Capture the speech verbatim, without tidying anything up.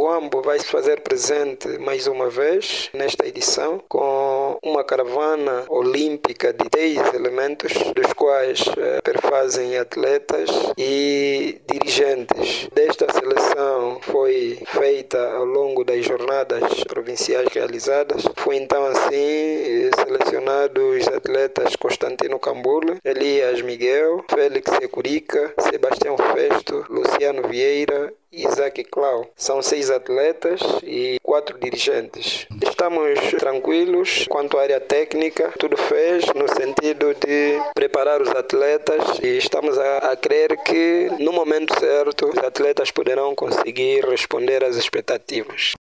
Huambo vai se fazer presente mais uma vez nesta edição com uma caravana olímpica de dez elementos, dos quais eh, perfazem atletas e dirigentes. Desta seleção foi feita ao longo das jornadas provinciais realizadas. Foi então assim selecionados os atletas Constantino Cambule, Elias Miguel, Félix Securica, Sebastião Festo, Luciano Vieira, Isaac Clau. São seis atletas e quatro dirigentes. Estamos tranquilos quanto à área técnica, tudo fez no sentido de preparar os atletas e estamos a, a crer que no momento certo os atletas poderão conseguir responder às expectativas.